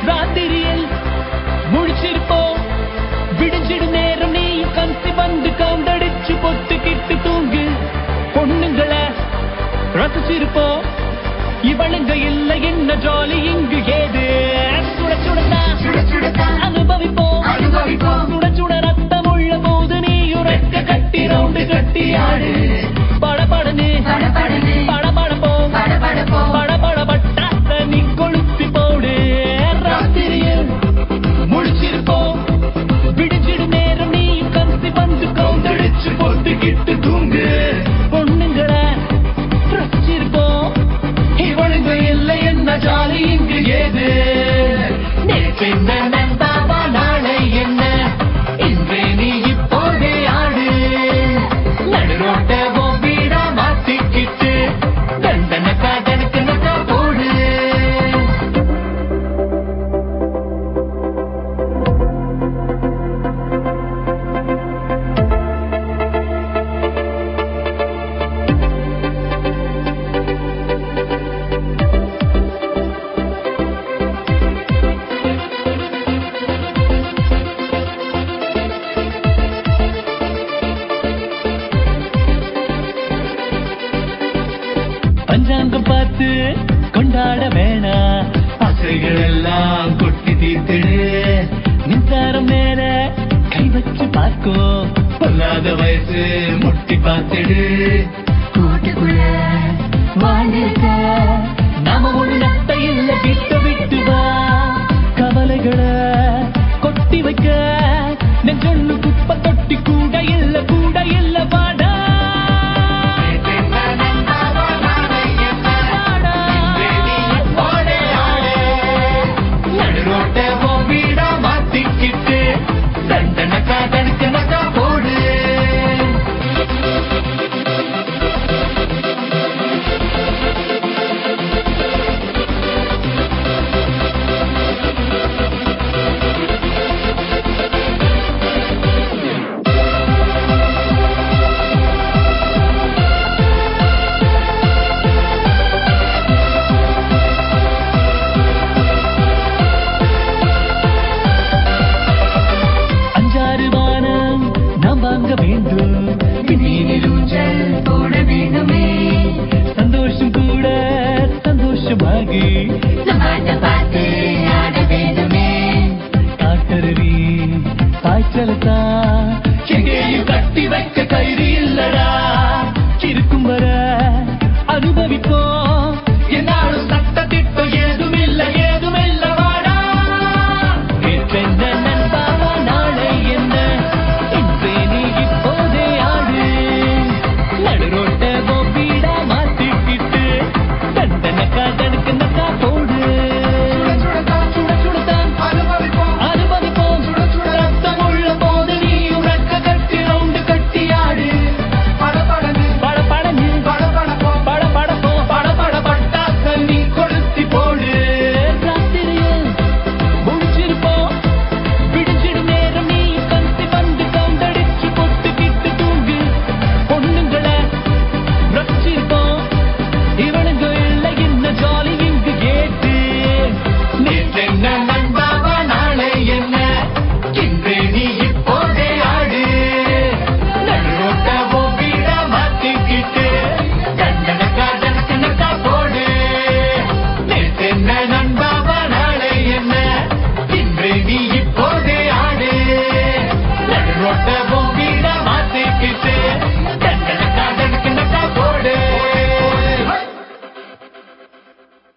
ராத்திரியில் முழிச்சிருப்போம் விடிஞ்சிடு நேரம் நீ கந்தி வந்து கவுந்தடிச்சு பொத்துக்கிட்டு தூங்கு பொண்ணுங்களை ரசிச்சிருப்போம் இவளுங்க இல்ல என்ன ஜாலி இங்கு ஏது சுட சுடத்தான் அனுபவிப்போம் சுட சுட ரத்தம் உள்ள போது நீ உரைக்க கட்டி ரவுண்டு கட்டி ஆடு படபடனு படபடப்போம் படபடப்பட்ட நீ கொளுத்தி போடு ராத்திரியில் முழிச்சிருப்போம் விடிஞ்சிடு நேரம் நீ கந்தி வந்து கவுந்தடிச்சு பொத்துக்கிட்டு தூங்கு பொண்ணுங்களை ரசிச்சிருப்போம் இவளுங்க இல்லை என்ன ஜாலி இங்கு ஏது நேற்று நண்பாவா நாளை என்ன இன்றே நீ இப்போதே ஆடு நடுரோட்ட வீடா மாத்திக்கிட்டு தண்டனக்கா தனக்கு போடு பஞ்சாங்கம் பார்த்து கொண்டாட வேணா ஆசைகள் எல்லாம் கொட்டி தீர்த்திடு மின்சாரம் மேல கை வச்சு பார்க்கும் பொல்லாத வயசு முட்டி பார்த்திடு